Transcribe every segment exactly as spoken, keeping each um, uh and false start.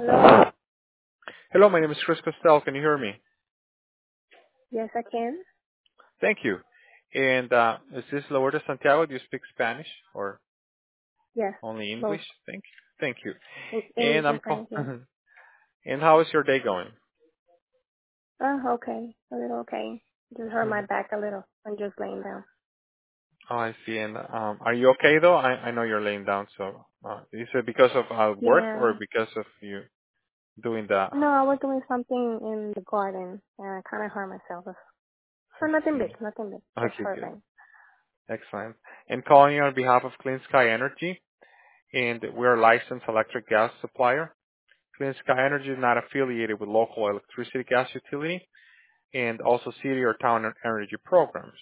Hello? Hello, my name is Chris Costel. Can you hear me? Yes, I can. Thank you. And uh, is this Lourdes Santiago? Do you speak Spanish or Yes, only both. English? Thank you. Thank you. In English And I'm and call- Spanish, yes. And how is your day going? Oh, okay. A little okay. Just hurt my Mhm. back a little. I'm just laying down. Oh, I see. And um, are you okay though? I, I know you're laying down. So uh, is it because of uh, work or Yeah. because of you doing the? No, I I was doing something in the garden and I kind of hurt myself. But nothing see. big, nothing big. Just Okay, hurt good. my... Excellent. And calling you on behalf of Clean Sky Energy, and we're a licensed electric gas supplier. Clean Sky Energy is not affiliated with local electricity gas utility and also city or town energy programs.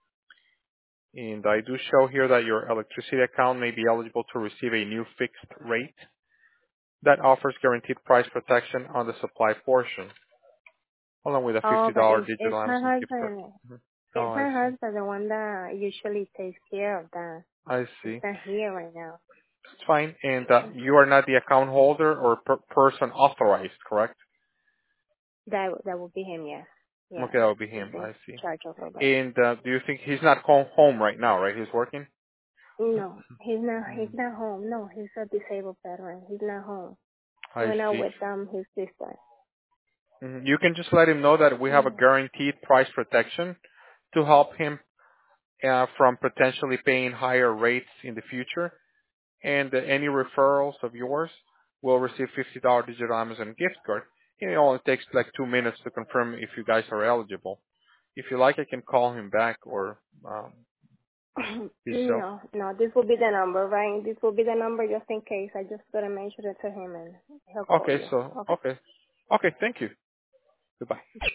And I do show here that your electricity account may be eligible to receive a new fixed rate that offers guaranteed price protection on the supply portion, along with a Oh, fifty but dollars it's, it's digital her Amazon gift card. husband. Mhm. It's Oh, I her see. husband, the one that usually takes care of that. I He's see. not here right now. It's fine. And uh, you are not the account holder or per- person authorized, correct? That that would be him, yes. Yeah. Okay, that would be He's him. in I see. charge of all that. And uh, do you think he's not home home right now, right? He's working? No, he's not. He's Mhm. not home. No, he's a disabled veteran. He's not home. He I went out see. with um his sister. Mhm. You can just let him know that we have a Mm. guaranteed price protection to help him uh, from potentially paying higher rates in the future. And uh, any referrals of yours will receive fifty dollars digital Amazon gift card. It only takes like two minutes to confirm if you guys are eligible. If you like, I can call him back or um, his cell. no, no. This will be the number, right? This will be the number just in case. I just gotta mention it to him and he'll call Okay, you. so Okay. okay, okay. Thank you. Goodbye.